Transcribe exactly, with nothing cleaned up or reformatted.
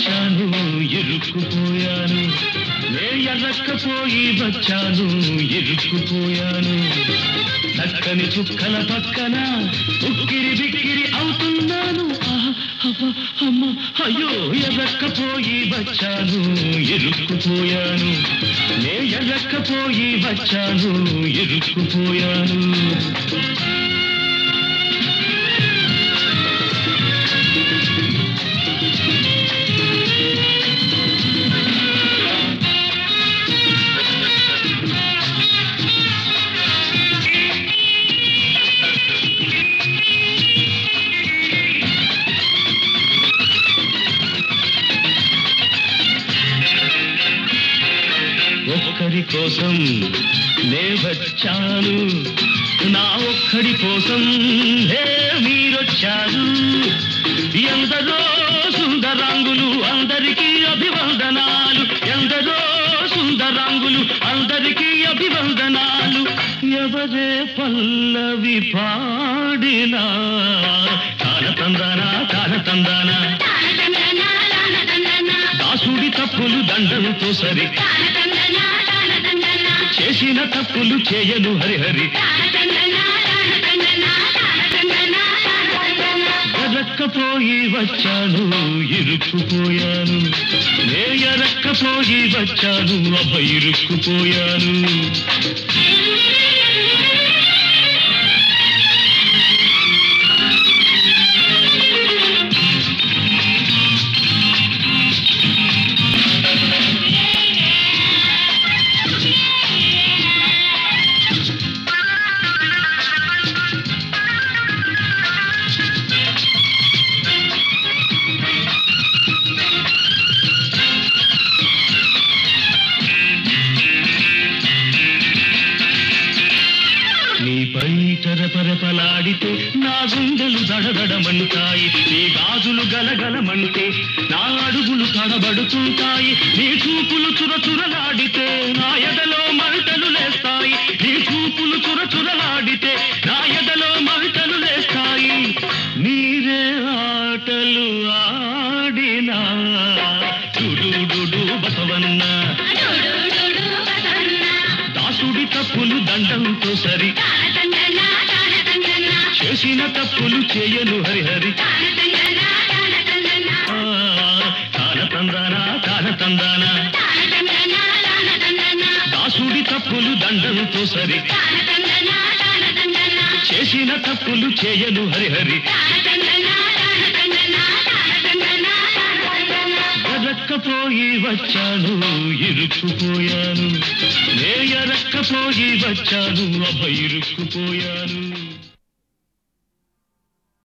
వచ్చాను ఇరుక్కుపోయాను నే ఎర్రక్కపోయి వచ్చాను ఇరుక్కుపోయాను చక్కని చుక్కల పక్కన ఉక్కిరి బిక్కిరి అవుతున్నాను అమ్మ అయ్యో ఎర్రక్కపోయి వచ్చాను ఇరుక్కుపోయాను నే ఎర్రక్కపోయి వచ్చాను ఇరుక్కుపోయాను ఒక్కడి కోసం నే వచ్చాను నా ఒక్కడి కోసం హే మీరొచ్చారు ఎందరో సుందరాంగులు అందరికీ అభివందనాలు ఎందరో సుందరాంగులు అందరికీ అభివందనాలు ఎవరే పల్లవి పాడినా తానతందానా తానతందానా దాసుడి తప్పులు దండంతో సరి చేసిన తప్పులు చేయను హరిహరి ఎరక్కపోయి వచ్చాను ఇరుక్కుపోయాను నే ఎరక్కపోయి వచ్చాను అబ్బ ఇరుక్కుపోయాను నీపై తరపరపలాడితే నా గుండెలు దడదడమంటాయి నీ గాజులు గలగలమంటే నా అడుగులు తడబడుతుంటాయి నీ చూపులు చురచురలాడితే నా ఎదలో మంటలు లేస్తాయి నీ చూపులు చురచురలాడితే నా ఎదలో మంటలు లేస్తాయి నీరే ఆటలు ఆడినా చుడు బసవన్న దాసుడి తప్పులు దండంతో సరి చేసిన తప్పులు చేయను హరిహరి తానతందానా తానతందానా దాసుడి తప్పులు దండంతో సరి చేసిన తప్పులు చేయను హరిహరి ఎరక్కపోయి వచ్చాను ఇరుక్కుపోయాను నే ఎరక్కపోయి వచ్చాను అబ్బ ఇరుక్కుపోయాను